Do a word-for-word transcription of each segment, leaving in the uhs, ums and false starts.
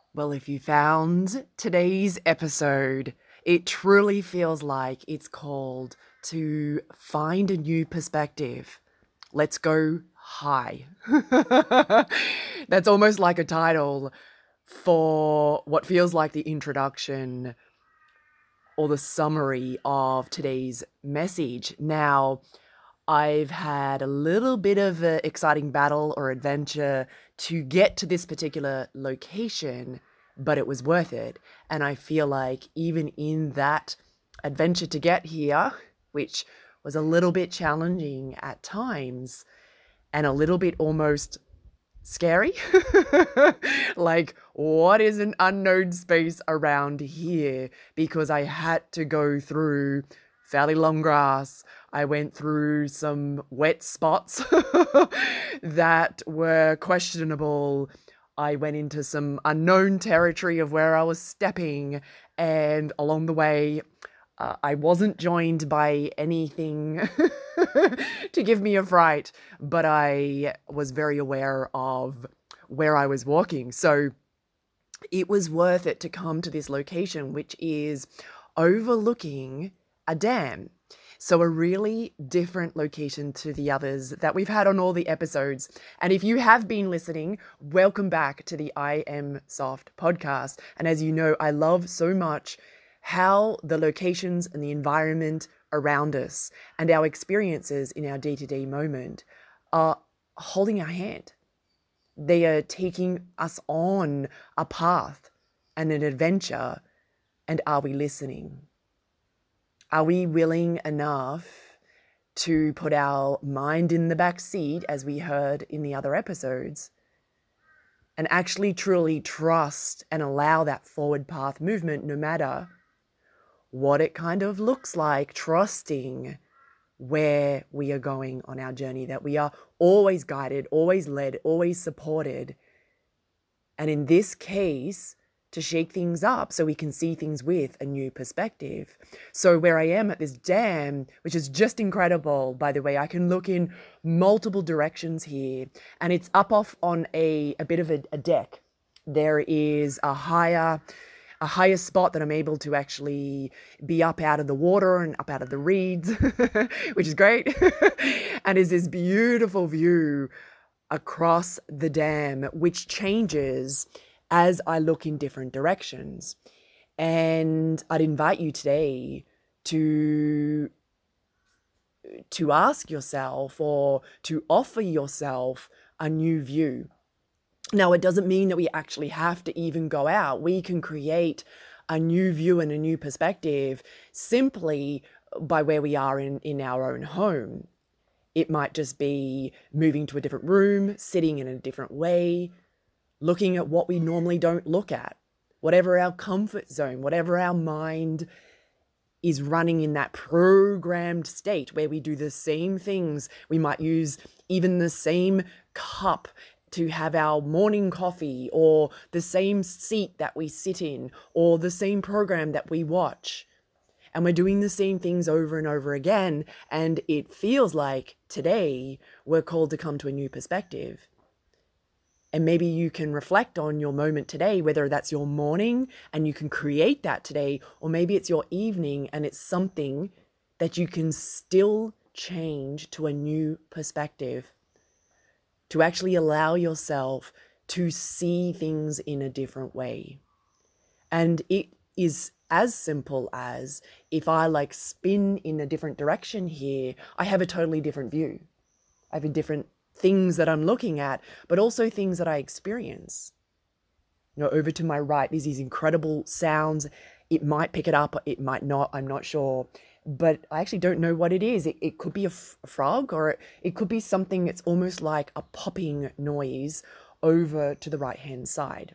Well, if you found today's episode, it truly feels like it's called to find a new perspective. Let's go high. That's almost like a title for what feels like the introduction or the summary of today's message. Now, I've had a little bit of an exciting battle or adventure to get to this particular location, but it was worth it. And I feel like even in that adventure to get here, which was a little bit challenging at times and a little bit almost scary, like, what is an unknown space around here? Because I had to go through fairly long grass. I went through some wet spots that were questionable. I went into some unknown territory of where I was stepping, and along the way, uh, I wasn't joined by anything to give me a fright, but I was very aware of where I was walking. So it was worth it to come to this location, which is overlooking a dam. So a really different location to the others that we've had on all the episodes. And if you have been listening, welcome back to the I Am Soft podcast. And as you know, I love so much how the locations and the environment around us and our experiences in our day-to-day moment are holding our hand. They are taking us on a path and an adventure. And are we listening? Are we willing enough to put our mind in the back seat, as we heard in the other episodes, and actually truly trust and allow that forward path movement, no matter what it kind of looks like, trusting where we are going on our journey, that we are always guided, always led, always supported. And in this case, to shake things up so we can see things with a new perspective. So where I am at this dam, which is just incredible, by the way, I can look in multiple directions here, and it's up off on a, a bit of a, a deck. There is a higher a higher spot that I'm able to actually be up out of the water and up out of the reeds, which is great. And is this beautiful view across the dam, which changes as I look in different directions. And I'd invite you today to to ask yourself or to offer yourself a new view. Now, it doesn't mean that we actually have to even go out. We can create a new view and a new perspective simply by where we are in, in our own home. It might just be moving to a different room, sitting in a different way, looking at what we normally don't look at, whatever our comfort zone, whatever our mind is running in that programmed state where we do the same things. We might use even the same cup to have our morning coffee, or the same seat that we sit in, or the same program that we watch. And we're doing the same things over and over again. And it feels like today we're called to come to a new perspective. And maybe you can reflect on your moment today, whether that's your morning and you can create that today, or maybe it's your evening and it's something that you can still change to a new perspective, to actually allow yourself to see things in a different way. And it is as simple as, if I like spin in a different direction here, I have a totally different view. I have a different things that I'm looking at, but also things that I experience. You know, over to my right, there's these incredible sounds. It might pick it up, it might not, I'm not sure. But I actually don't know what it is. It, it could be a, f- a frog, or it, it could be something that's almost like a popping noise over to the right-hand side.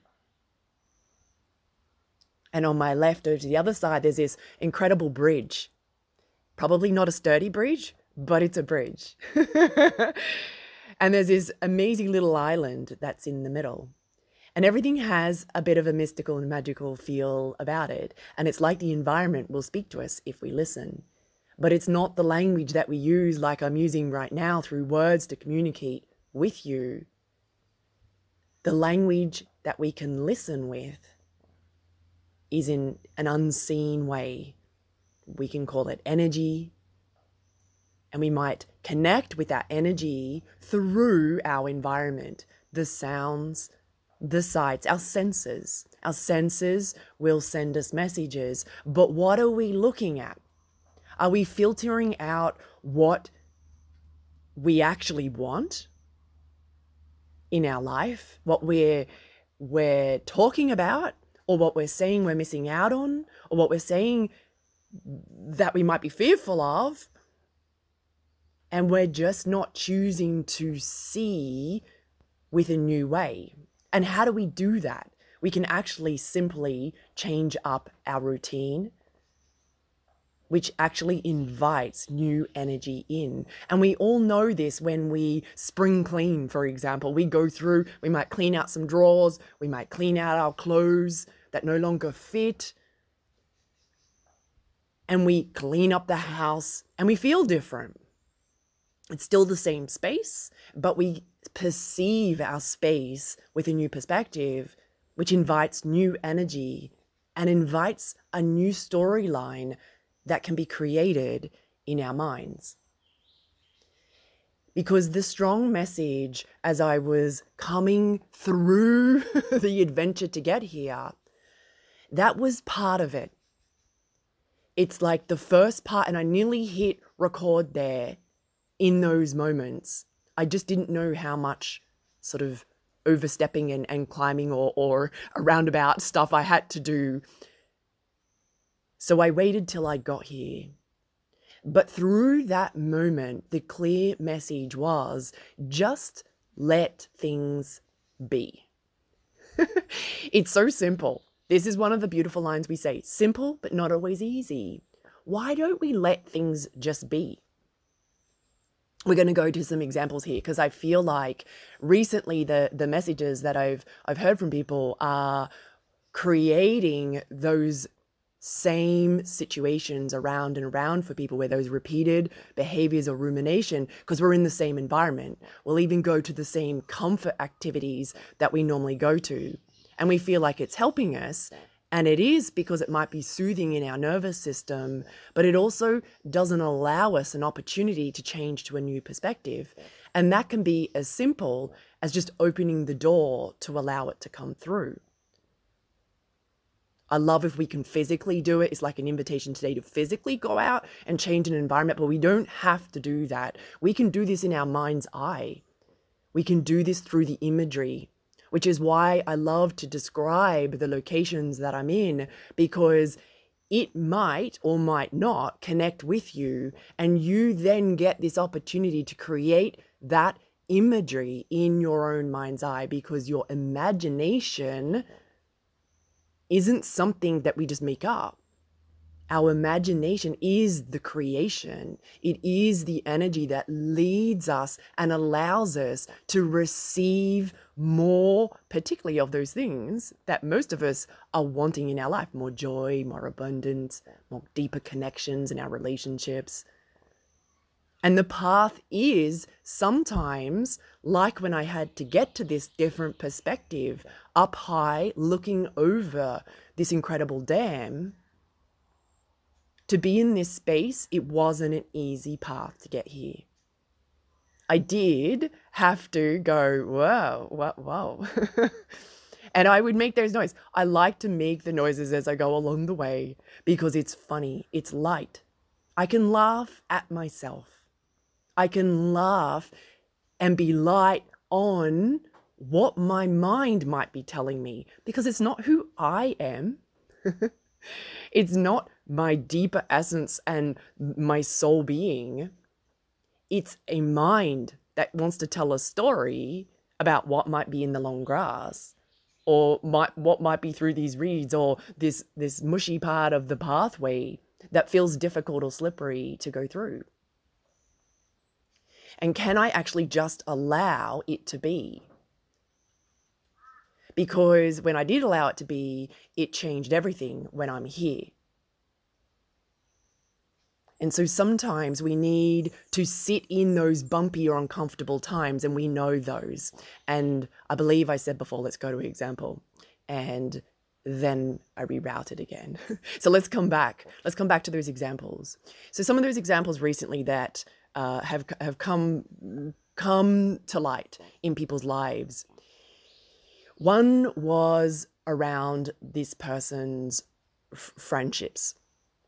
And on my left, over to the other side, there's this incredible bridge. Probably not a sturdy bridge, but it's a bridge. And there's this amazing little island that's in the middle. And everything has a bit of a mystical and magical feel about it. And it's like the environment will speak to us if we listen. But it's not the language that we use like I'm using right now through words to communicate with you. The language that we can listen with is in an unseen way. We can call it energy, and we might connect with that energy through our environment, the sounds, the sights, our senses. Our senses will send us messages, but what are we looking at? Are we filtering out what we actually want in our life, what we're we're talking about, or what we're saying we're missing out on, or what we're saying that we might be fearful of, and we're just not choosing to see with a new way? And how do we do that? We can actually simply change up our routine, which actually invites new energy in. And we all know this when we spring clean, for example. We go through, we might clean out some drawers, we might clean out our clothes that no longer fit, and we clean up the house and we feel different. It's still the same space, but we perceive our space with a new perspective, which invites new energy and invites a new storyline that can be created in our minds. Because the strong message, as I was coming through the adventure to get here, that was part of it. It's like the first part, and I nearly hit record there in those moments. I just didn't know how much sort of overstepping and, and climbing or, or a roundabout stuff I had to do. So I waited till I got here. But through that moment, the clear message was just let things be. It's so simple. This is one of the beautiful lines we say, simple, but not always easy. Why don't we let things just be? We're going to go to some examples here because I feel like recently the, the messages that I've, I've heard from people are creating those same situations around and around for people where those repeated behaviors or rumination, because we're in the same environment. We'll even go to the same comfort activities that we normally go to, and we feel like it's helping us. And it is, because it might be soothing in our nervous system, but it also doesn't allow us an opportunity to change to a new perspective. And that can be as simple as just opening the door to allow it to come through. I love if we can physically do it. It's like an invitation today to physically go out and change an environment, but we don't have to do that. We can do this in our mind's eye. We can do this through the imagery, which is why I love to describe the locations that I'm in, because it might or might not connect with you, and you then get this opportunity to create that imagery in your own mind's eye, because your imagination isn't something that we just make up. Our imagination is the creation. It is the energy that leads us and allows us to receive more, particularly of those things that most of us are wanting in our life: more joy, more abundance, more deeper connections in our relationships. And the path is sometimes like when I had to get to this different perspective, up high, looking over this incredible dam. To be in this space, it wasn't an easy path to get here. I did have to go, whoa, whoa, whoa. And I would make those noises. I like to make the noises as I go along the way because it's funny, it's light. I can laugh at myself. I can laugh and be light on what my mind might be telling me, because it's not who I am. It's not my deeper essence and my soul being. It's a mind that wants to tell a story about what might be in the long grass, or might, what might be through these reeds, or this, this mushy part of the pathway that feels difficult or slippery to go through. And can I actually just allow it to be? Because when I did allow it to be, it changed everything when I'm here. And so sometimes we need to sit in those bumpy or uncomfortable times, and we know those. And I believe I said before, let's go to an example. And then I rerouted again. So let's come back. Let's come back to those examples. So some of those examples recently that uh, have have come come to light in people's lives. One was around this person's f- friendships.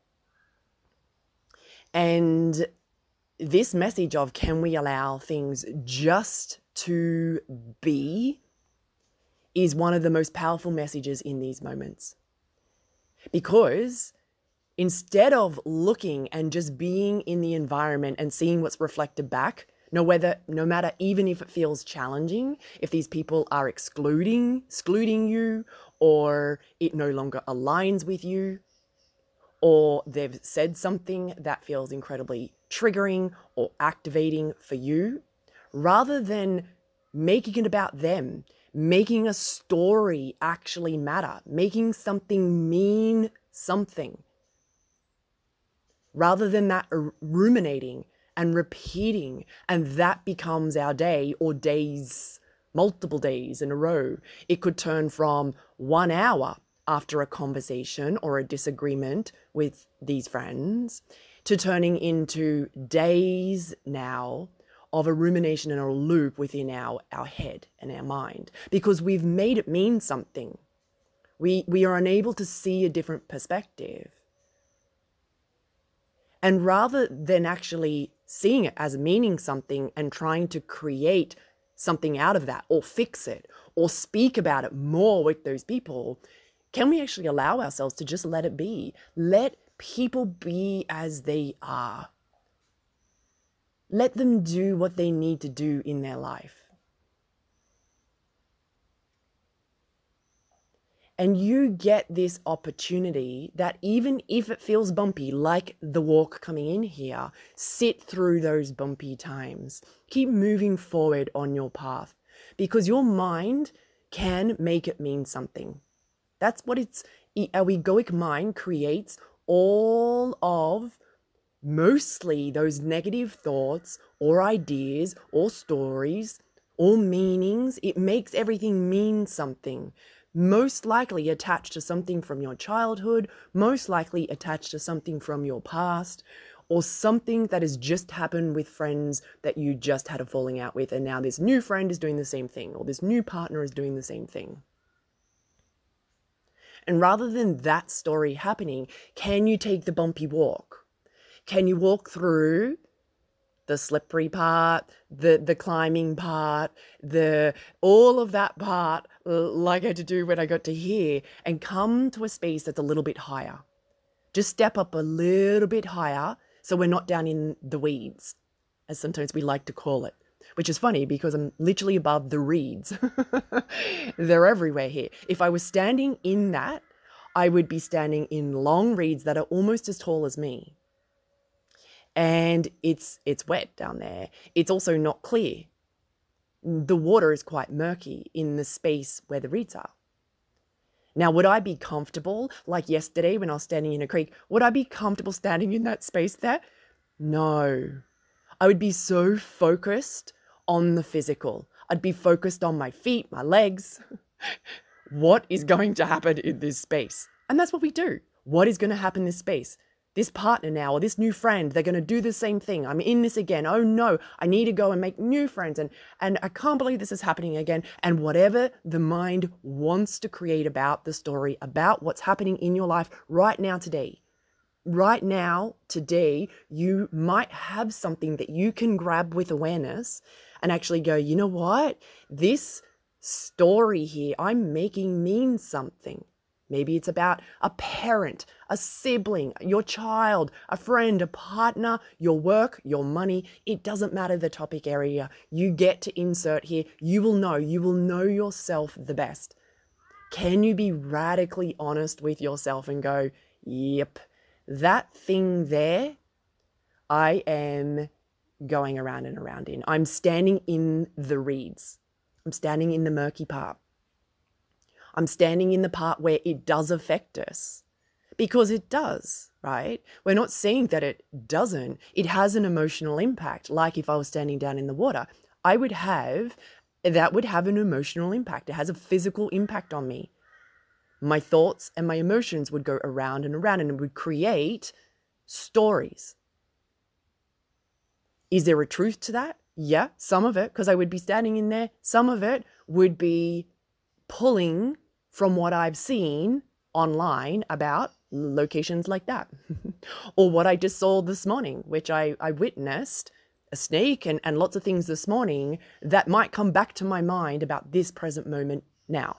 And this message of, can we allow things just to be, is one of the most powerful messages in these moments. Because instead of looking and just being in the environment and seeing what's reflected back, no whether no matter even if it feels challenging, if these people are excluding excluding you, or it no longer aligns with you, or they've said something that feels incredibly triggering or activating for you, rather than making it about them, making a story actually matter, making something mean something, rather than that ruminating and repeating, and that becomes our day or days, multiple days in a row. It could turn from one hour after a conversation or a disagreement with these friends to turning into days now of a rumination and a loop within our, our head and our mind, because we've made it mean something. We, we are unable to see a different perspective. And rather than actually seeing it as meaning something and trying to create something out of that, or fix it, or speak about it more with those people, can we actually allow ourselves to just let it be? Let people be as they are. Let them do what they need to do in their life. And you get this opportunity that even if it feels bumpy, like the walk coming in here, sit through those bumpy times. Keep moving forward on your path, because your mind can make it mean something. That's what it's, our egoic mind creates all of mostly those negative thoughts or ideas or stories or meanings. It makes everything mean something. Most likely attached to something from your childhood, most likely attached to something from your past, or something that has just happened with friends that you just had a falling out with, and now this new friend is doing the same thing, or this new partner is doing the same thing. And rather than that story happening, can you take the bumpy walk? Can you walk through the slippery part, the the climbing part, the all of that part, like I had to do when I got to here, and come to a space that's a little bit higher? Just step up a little bit higher so we're not down in the weeds, as sometimes we like to call it. Which is funny because I'm literally above the reeds. They're everywhere here. If I was standing in that, I would be standing in long reeds that are almost as tall as me. And it's it's wet down there. It's also not clear. The water is quite murky in the space where the reeds are. Now, would I be comfortable, like yesterday when I was standing in a creek, would I be comfortable standing in that space there? No. I would be so focused on the physical. I'd be focused on my feet, my legs. What is going to happen in this space? And that's what we do. What is going to happen in this space? This partner now, or this new friend, they're going to do the same thing. I'm in this again. Oh no, I need to go and make new friends. And, and I can't believe this is happening again. And whatever the mind wants to create about the story, about what's happening in your life right now, today, right now, today, you might have something that you can grab with awareness and actually go, you know what? This story here I'm making means something. Maybe it's about a parent, a sibling, your child, a friend, a partner, your work, your money. It doesn't matter the topic area. You get to insert here. You will know. You will know yourself the best. Can you be radically honest with yourself and go, yep, that thing there, I am going around and around in. I'm standing in the reeds. I'm standing in the murky part. I'm standing in the part where it does affect us, because it does, right? We're not saying that it doesn't. It has an emotional impact. Like if I was standing down in the water, I would have, that would have an emotional impact. It has a physical impact on me. My thoughts and my emotions would go around and around, and it would create stories. Is there a truth to that? Yeah, some of it, because I would be standing in there. Some of it would be pulling from what I've seen online about locations like that. Or what I just saw this morning, which I, I witnessed a snake and, and lots of things this morning that might come back to my mind about this present moment now.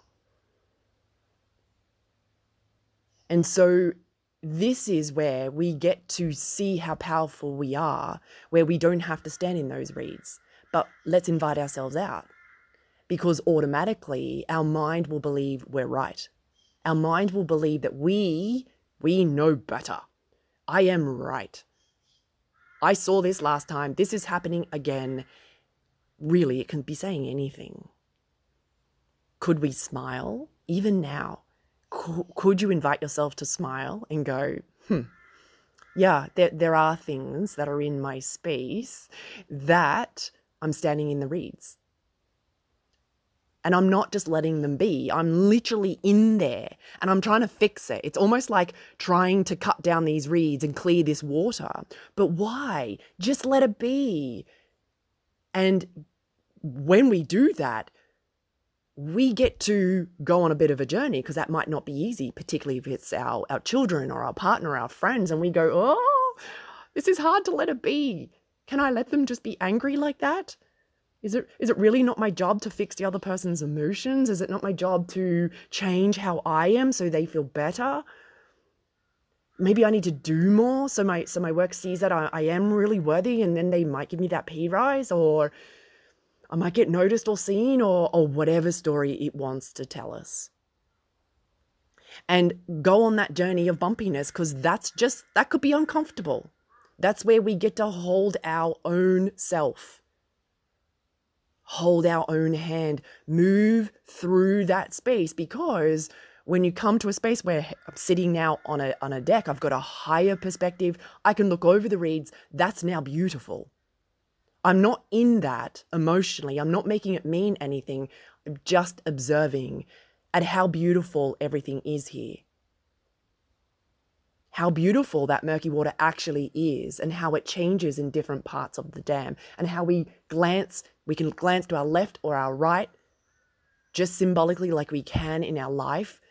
And so this is where we get to see how powerful we are, where we don't have to stand in those reeds. But let's invite ourselves out, because automatically our mind will believe we're right. Our mind will believe that we, we know better. I am right. I saw this last time. This is happening again. Really, it can be saying anything. Could we smile even now? Could you invite yourself to smile and go, hmm, yeah, there, there are things that are in my space that I'm standing in the reeds. And I'm not just letting them be. I'm literally in there and I'm trying to fix it. It's almost like trying to cut down these reeds and clear this water. But why? Just let it be. And when we do that, we get to go on a bit of a journey, because that might not be easy, particularly if it's our, our children or our partner, or our friends, and we go, oh, this is hard to let it be. Can I let them just be angry like that? Is it is it really not my job to fix the other person's emotions? Is it not my job to change how I am so they feel better? Maybe I need to do more so my so my work sees that I, I am really worthy, and then they might give me that pay rise, or I might get noticed or seen, or, or whatever story it wants to tell us. And go on that journey of bumpiness, because that's just, that could be uncomfortable. That's where we get to hold our own self. Hold our own hand. Move through that space, because when you come to a space where I'm sitting now on a, on a deck, I've got a higher perspective. I can look over the reeds. That's now beautiful. I'm not in that emotionally. I'm not making it mean anything. I'm just observing at how beautiful everything is here. How beautiful that murky water actually is, and how it changes in different parts of the dam, and how we glance, we can glance to our left or our right, just symbolically like we can in our life.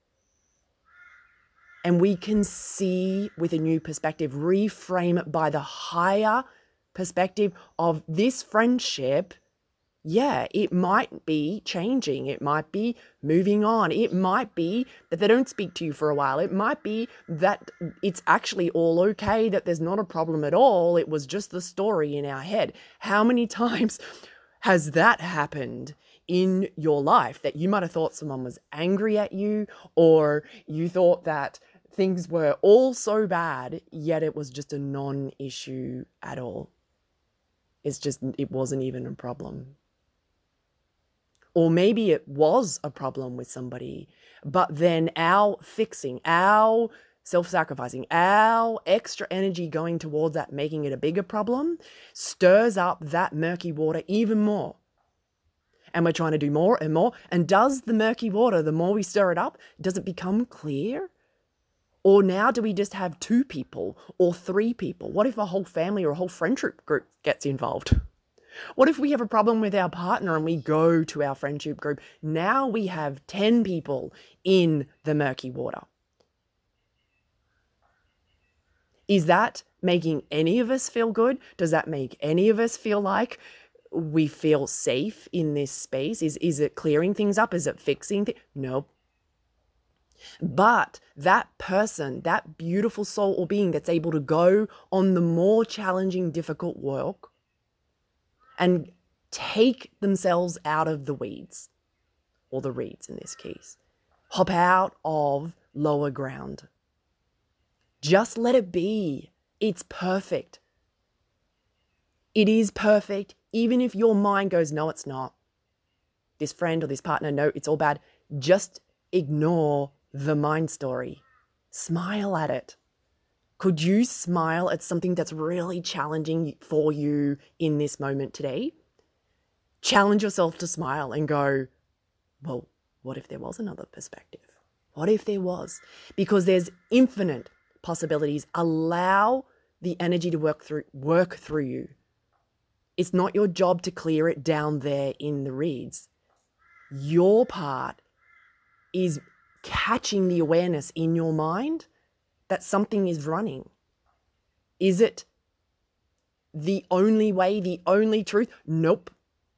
And we can see with a new perspective, reframe it by the higher perspective of this friendship. Yeah, it might be changing. It might be moving on. It might be that they don't speak to you for a while. It might be that it's actually all okay, that there's not a problem at all. It was just the story in our head. How many times has that happened in your life, that you might have thought someone was angry at you, or you thought that things were all so bad, yet it was just a non-issue at all? It's just, it wasn't even a problem. Or maybe it was a problem with somebody, but then our fixing, our self-sacrificing, our extra energy going towards that, making it a bigger problem, stirs up that murky water even more. And we're trying to do more and more. And does the murky water, the more we stir it up, does it become clear? Or now do we just have two people or three people? What if a whole family or a whole friendship group gets involved? What if we have a problem with our partner and we go to our friendship group? Now we have ten people in the murky water. Is that making any of us feel good? Does that make any of us feel like we feel safe in this space? Is, is it clearing things up? Is it fixing things? No. But that person, that beautiful soul or being that's able to go on the more challenging, difficult work and take themselves out of the weeds, or the reeds in this case, hop out of lower ground. Just let it be. It's perfect. It is perfect. Even if your mind goes, no, it's not. This friend or this partner, no, it's all bad. Just ignore the mind story. Smile at it. Could you smile at something that's really challenging for you in this moment today? Challenge yourself to smile and go, well, what if there was another perspective? What if there was? Because there's infinite possibilities. Allow the energy to work through work through you. It's not your job to clear it down there in the reeds. Your part is catching the awareness in your mind that something is running. Is it the only way, the only truth? Nope.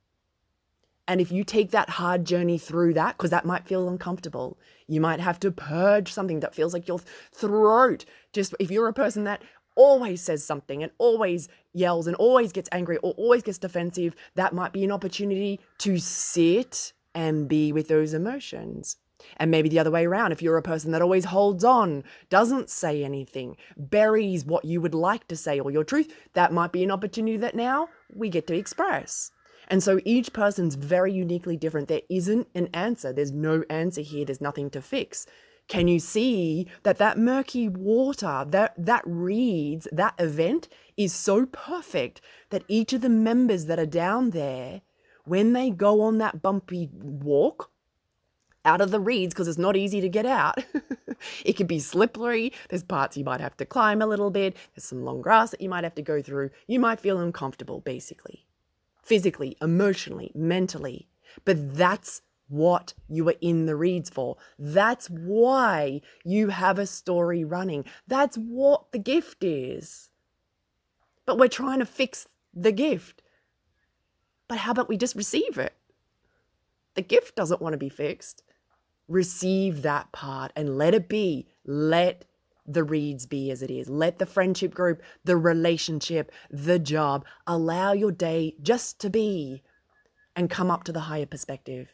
And if you take that hard journey through that, because that might feel uncomfortable, you might have to purge something that feels like your throat. Just if you're a person that always says something and always yells and always gets angry or always gets defensive, that might be an opportunity to sit and be with those emotions. And maybe the other way around, if you're a person that always holds on, doesn't say anything, buries what you would like to say or your truth, that might be an opportunity that now we get to express. And so each person's very uniquely different. There isn't an answer. There's no answer here. There's nothing to fix. Can you see that that murky water, that, that reads, that event is so perfect that each of the members that are down there, when they go on that bumpy walk out of the reeds, because it's not easy to get out, it can be slippery. There's parts you might have to climb a little bit. There's some long grass that you might have to go through. You might feel uncomfortable, basically. Physically, emotionally, mentally. But that's what you are in the reeds for. That's why you have a story running. That's what the gift is. But we're trying to fix the gift. But how about we just receive it? The gift doesn't want to be fixed. Receive that part and let it be. Let the reeds be as it is. Let the friendship group, the relationship, the job, allow your day just to be and come up to the higher perspective.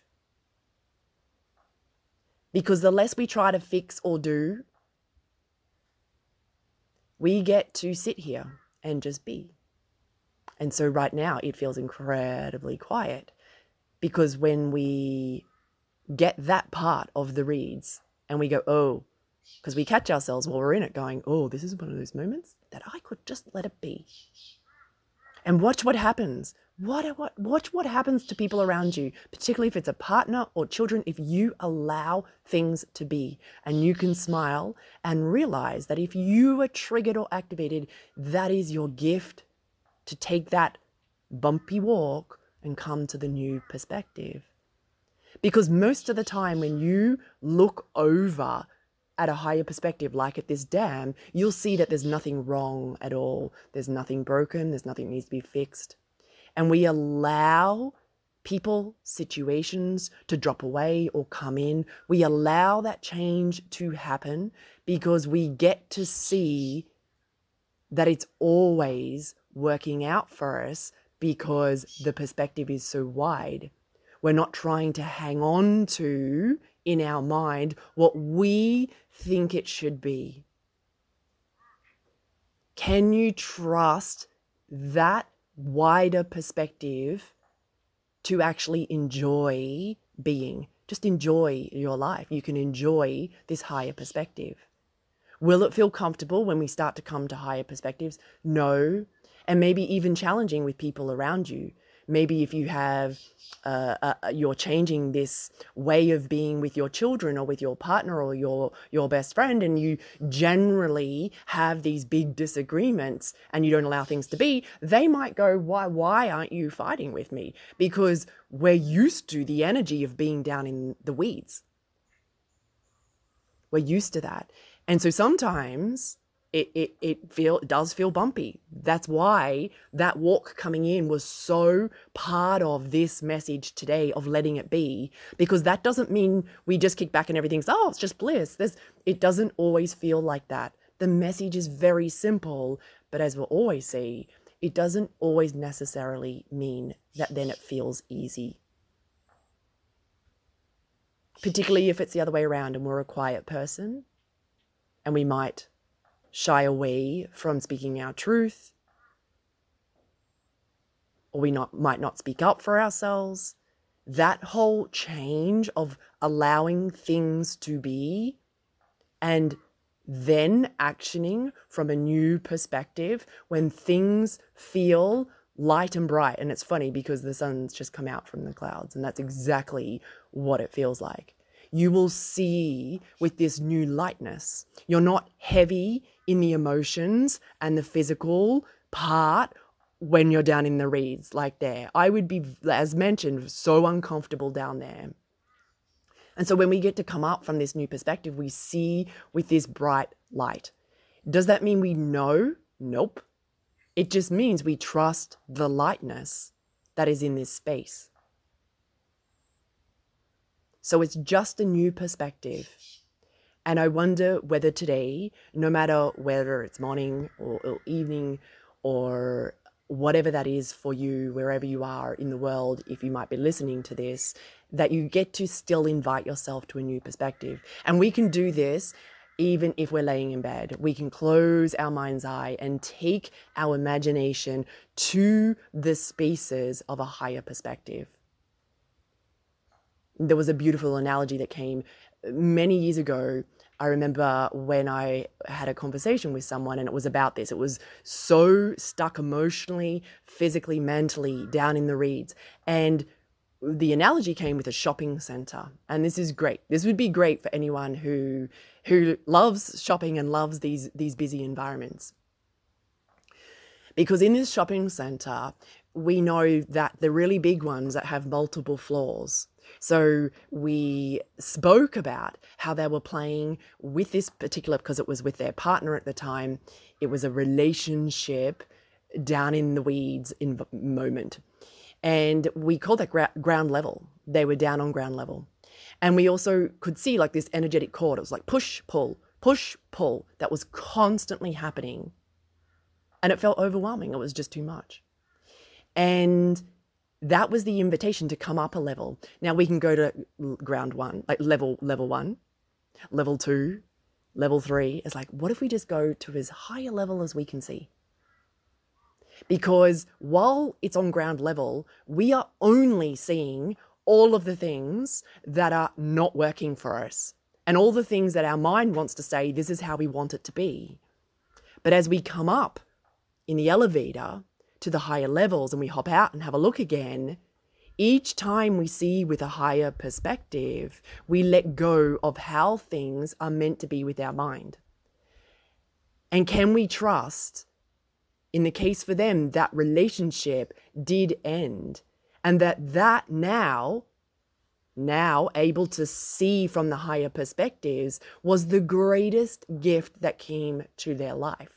Because the less we try to fix or do, we get to sit here and just be. And so right now it feels incredibly quiet because when we get that part of the reeds and we go, oh, because we catch ourselves while we're in it going, oh, this is one of those moments that I could just let it be. And watch what happens. What, what, watch what happens to people around you, particularly if it's a partner or children, if you allow things to be. And you can smile and realize that if you are triggered or activated, that is your gift to take that bumpy walk and come to the new perspective. Because most of the time when you look over at a higher perspective, like at this dam, you'll see that there's nothing wrong at all. There's nothing broken. There's nothing that needs to be fixed. And we allow people, situations to drop away or come in. We allow that change to happen because we get to see that it's always working out for us because the perspective is so wide. We're not trying to hang on to, in our mind, what we think it should be. Can you trust that wider perspective to actually enjoy being? Just enjoy your life. You can enjoy this higher perspective. Will it feel comfortable when we start to come to higher perspectives? No. And maybe even challenging with people around you. Maybe if you have, uh, uh, you're changing this way of being with your children or with your partner or your, your best friend, and you generally have these big disagreements and you don't allow things to be, they might go, why, why aren't you fighting with me? Because we're used to the energy of being down in the weeds. We're used to that. And so sometimes It, it, it, feel, it does feel bumpy. That's why that walk coming in was so part of this message today of letting it be, because that doesn't mean we just kick back and everything's, oh, it's just bliss. There's, it doesn't always feel like that. The message is very simple, but as we'll always say, it doesn't always necessarily mean that then it feels easy. Particularly if it's the other way around and we're a quiet person and we might shy away from speaking our truth, or we not, might not speak up for ourselves. That whole change of allowing things to be and then actioning from a new perspective when things feel light and bright. And it's funny because the sun's just come out from the clouds, and that's exactly what it feels like. You will see with this new lightness, you're not heavy in the emotions and the physical part when you're down in the reeds like there. I would be, as mentioned, so uncomfortable down there. And so when we get to come up from this new perspective, we see with this bright light. Does that mean we know? Nope. It just means we trust the lightness that is in this space. So it's just a new perspective. And I wonder whether today, no matter whether it's morning or, or evening or whatever that is for you, wherever you are in the world, if you might be listening to this, that you get to still invite yourself to a new perspective. And we can do this even if we're laying in bed. We can close our mind's eye and take our imagination to the spaces of a higher perspective. There was a beautiful analogy that came many years ago. I remember when I had a conversation with someone and it was about this. It was so stuck emotionally, physically, mentally down in the reeds. And the analogy came with a shopping center. And this is great. This would be great for anyone who who loves shopping and loves these, these busy environments. Because in this shopping center, we know that the really big ones that have multiple floors. So we spoke about how they were playing with this particular, because it was with their partner at the time, it was a relationship down in the weeds in moment. And we called that gra- ground level. They were down on ground level. And we also could see like this energetic cord. It was like push, pull, push, pull. That was constantly happening. And it felt overwhelming. It was just too much. And that was the invitation to come up a level. Now we can go to ground one, like level, level one, level two, level three. It's like, what if we just go to as high a level as we can see? Because while it's on ground level, we are only seeing all of the things that are not working for us and all the things that our mind wants to say, this is how we want it to be. But as we come up in the elevator to the higher levels and we hop out and have a look again, each time we see with a higher perspective, we let go of how things are meant to be with our mind. And can we trust, in the case for them, that relationship did end, and that that now, now able to see from the higher perspectives was the greatest gift that came to their life.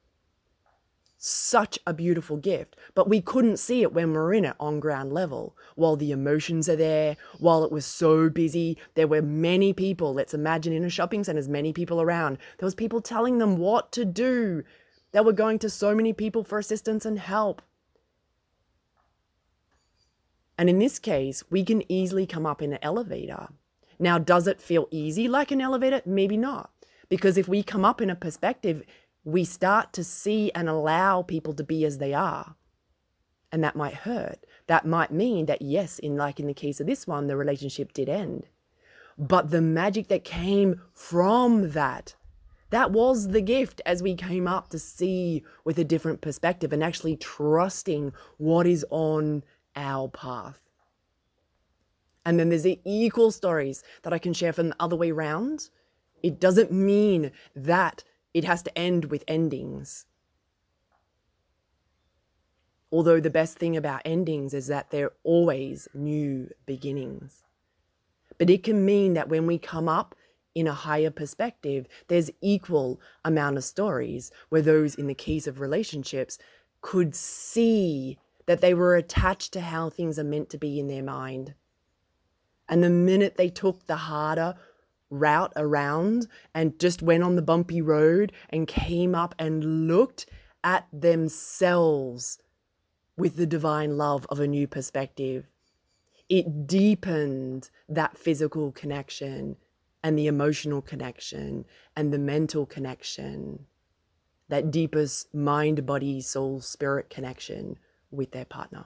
Such a beautiful gift, but we couldn't see it when we're in it on ground level. While the emotions are there, while it was so busy, there were many people, let's imagine in a shopping center, there's many people around. There was people telling them what to do. They were going to so many people for assistance and help. And in this case, we can easily come up in an elevator. Now, does it feel easy like an elevator? Maybe not. Because if we come up in a perspective, we start to see and allow people to be as they are. And that might hurt. That might mean that, yes, in like in the case of this one, the relationship did end. But the magic that came from that, that was the gift as we came up to see with a different perspective and actually trusting what is on our path. And then there's the equal stories that I can share from the other way around. It doesn't mean that it has to end with endings. Although the best thing about endings is that they're always new beginnings. But it can mean that when we come up in a higher perspective, there's equal amount of stories where those in the case of relationships could see that they were attached to how things are meant to be in their mind. And the minute they took the harder route around and just went on the bumpy road and came up and looked at themselves with the divine love of a new perspective, it deepened that physical connection and the emotional connection and the mental connection, that deepest mind, body, soul, spirit connection with their partner.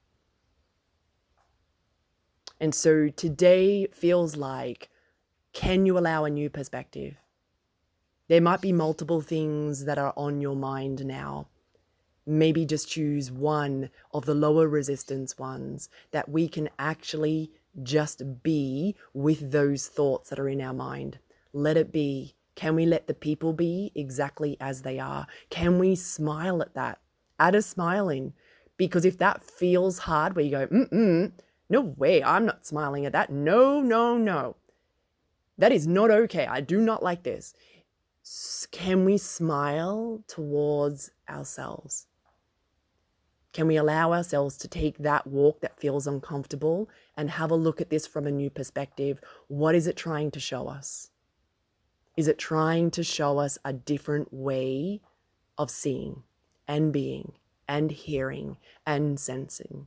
And so today feels like, can you allow a new perspective? There might be multiple things that are on your mind now. Maybe just choose one of the lower resistance ones that we can actually just be with those thoughts that are in our mind. Let it be. Can we let the people be exactly as they are? Can we smile at that? Add a smile in. Because if that feels hard, where you go, mm-mm, no way, I'm not smiling at that. No, no, no. That is not okay. I do not like this. Can we smile towards ourselves? Can we allow ourselves to take that walk that feels uncomfortable and have a look at this from a new perspective? What is it trying to show us? Is it trying to show us a different way of seeing and being and hearing and sensing?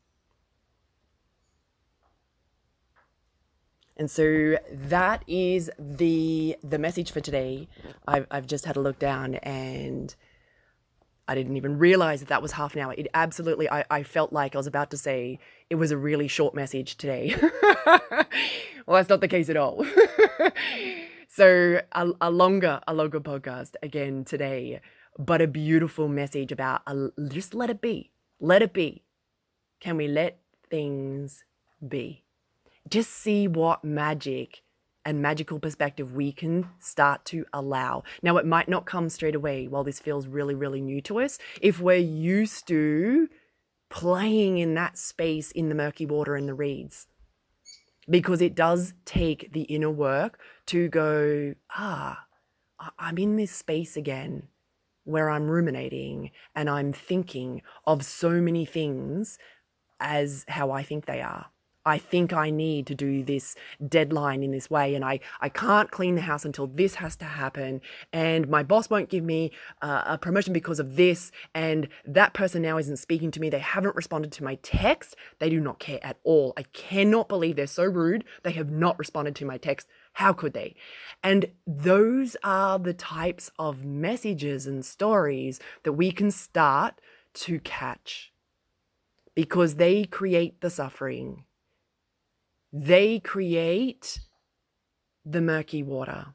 And so that is the the message for today. I've, I've just had a look down and I didn't even realize that that was half an hour. It absolutely, I, I felt like I was about to say it was a really short message today. Well, that's not the case at all. So a, a longer, a longer podcast again today, but a beautiful message about a, just let it be. Let it be. Can we let things be? Just see what magic and magical perspective we can start to allow. Now, it might not come straight away while this feels really, really new to us. If we're used to playing in that space in the murky water and the reeds, because it does take the inner work to go, ah, I'm in this space again where I'm ruminating and I'm thinking of so many things as how I think they are. I think I need to do this deadline in this way, and I, I can't clean the house until this has to happen, and my boss won't give me uh, a promotion because of this, and that person now isn't speaking to me. They haven't responded to my text. They do not care at all. I cannot believe they're so rude. They have not responded to my text. How could they? And those are the types of messages and stories that we can start to catch, because they create the suffering. They create the murky water.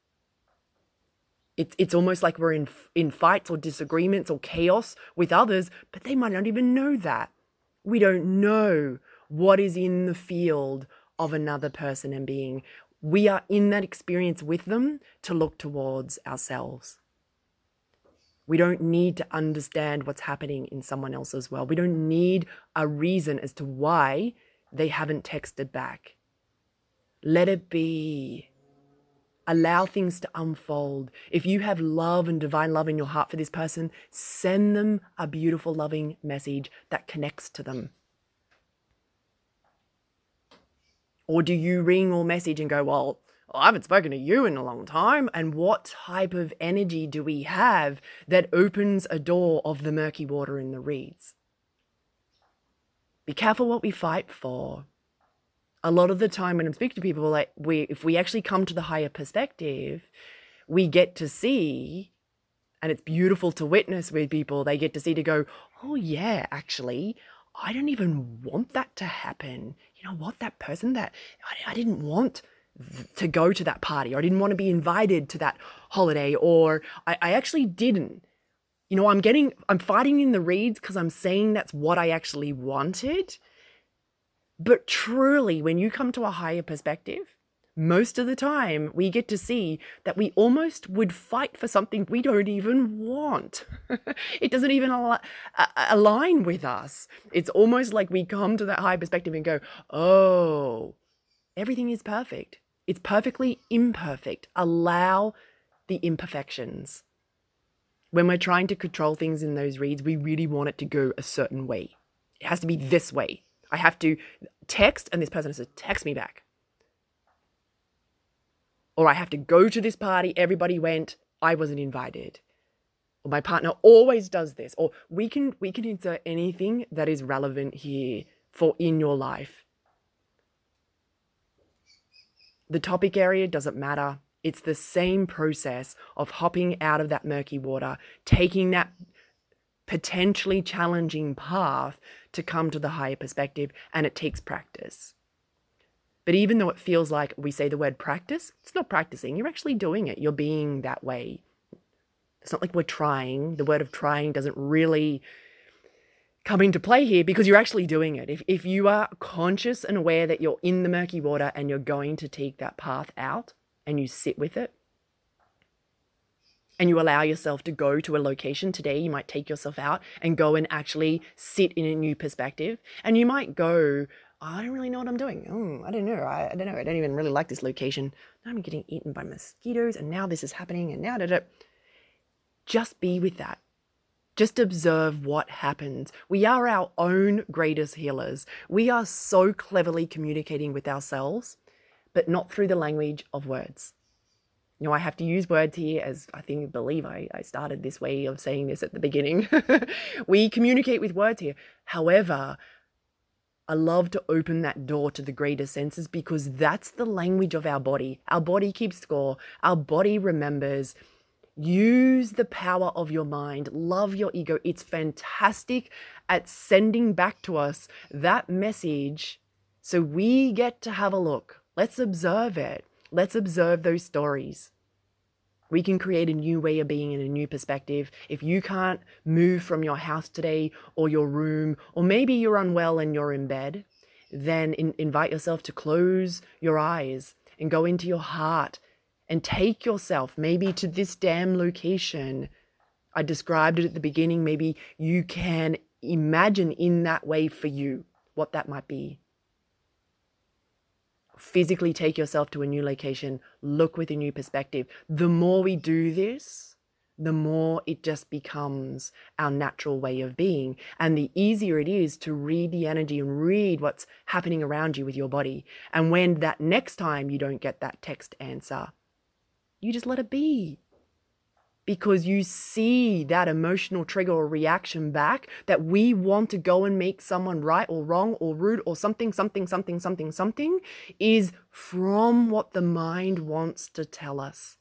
It's it's almost like we're in in fights or disagreements or chaos with others, but they might not even know that. We don't know what is in the field of another person and being. We are in that experience with them to look towards ourselves. We don't need to understand what's happening in someone else's world. We don't need a reason as to why they haven't texted back. Let it be. Allow things to unfold. If you have love and divine love in your heart for this person, send them a beautiful, loving message that connects to them. Or do you ring or message and go, well, I haven't spoken to you in a long time. And what type of energy do we have that opens a door of the murky water in the reeds? Be careful what we fight for. A lot of the time when I'm speaking to people, like we, if we actually come to the higher perspective, we get to see, and it's beautiful to witness with people, they get to see to go, oh yeah, actually, I don't even want that to happen. You know what, that person that, I, I didn't want to go to that party, or I didn't want to be invited to that holiday, or I, I actually didn't. You know, I'm getting, I'm fighting in the reeds because I'm saying that's what I actually wanted. But truly, when you come to a higher perspective, most of the time we get to see that we almost would fight for something we don't even want. It doesn't even al- align with us. It's almost like we come to that higher perspective and go, oh, everything is perfect. It's perfectly imperfect. Allow the imperfections. When we're trying to control things in those reads, we really want it to go a certain way. It has to be this way. I have to text and this person has to text me back. Or I have to go to this party, everybody went, I wasn't invited. Or my partner always does this. Or we can we can insert anything that is relevant here for in your life. The topic area doesn't matter. It's the same process of hopping out of that murky water, taking that potentially challenging path to come to the higher perspective, and it takes practice. But even though it feels like we say the word practice, it's not practicing. You're actually doing it. You're being that way. It's not like we're trying. The word of trying doesn't really come into play here because you're actually doing it. If, if you are conscious and aware that you're in the murky water and you're going to take that path out and you sit with it, and you allow yourself to go to a location today, you might take yourself out and go and actually sit in a new perspective. And you might go, I don't really know what I'm doing. Oh, I don't know. I, I don't know. I don't even really like this location. Now I'm getting eaten by mosquitoes and now this is happening and now da, da. Just be with that. Just observe what happens. We are our own greatest healers. We are so cleverly communicating with ourselves, but not through the language of words. You know, I have to use words here as I think, believe I, I started this way of saying this at the beginning. We communicate with words here. However, I love to open that door to the greater senses because that's the language of our body. Our body keeps score. Our body remembers. Use the power of your mind. Love your ego. It's fantastic at sending back to us that message. So we get to have a look. Let's observe it. Let's observe those stories. We can create a new way of being in a new perspective. If you can't move from your house today or your room, or maybe you're unwell and you're in bed, then in, invite yourself to close your eyes and go into your heart and take yourself maybe to this damn location. I described it at the beginning. Maybe you can imagine in that way for you what that might be. Physically take yourself to a new location, look with a new perspective. The more we do this, the more it just becomes our natural way of being. And the easier it is to read the energy and read what's happening around you with your body. And when that next time you don't get that text answer, you just let it be. Because you see that emotional trigger or reaction back that we want to go and make someone right or wrong or rude or something, something, something, something, something is from what the mind wants to tell us.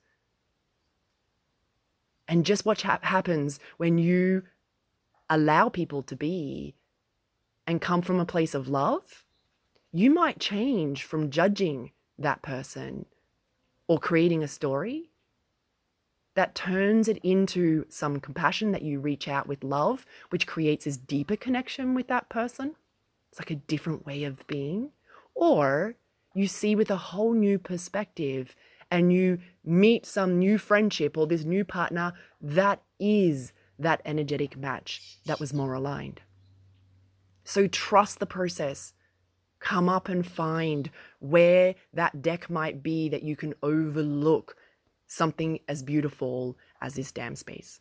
And just what ha- happens when you allow people to be and come from a place of love, you might change from judging that person or creating a story that turns it into some compassion that you reach out with love, which creates this deeper connection with that person. It's like a different way of being. Or you see with a whole new perspective and you meet some new friendship or this new partner that is that energetic match that was more aligned. So trust the process. Come up and find where that deck might be that you can overlook something as beautiful as this damn space.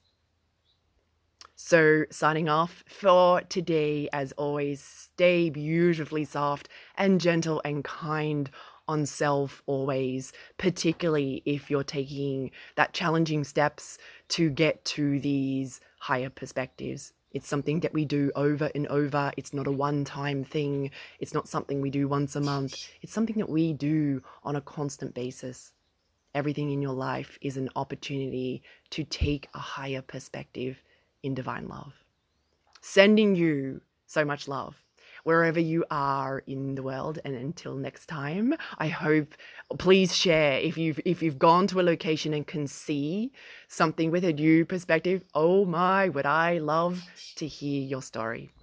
So signing off for today, as always, stay beautifully soft and gentle and kind on self always, particularly if you're taking that challenging steps to get to these higher perspectives. It's something that we do over and over. It's not a one-time thing. It's not something we do once a month. It's something that we do on a constant basis. Everything in your life is an opportunity to take a higher perspective in divine love. Sending you so much love wherever you are in the world. And until next time, I hope, please share if you've if you've gone to a location and can see something with a new perspective. Oh my, would I love to hear your story.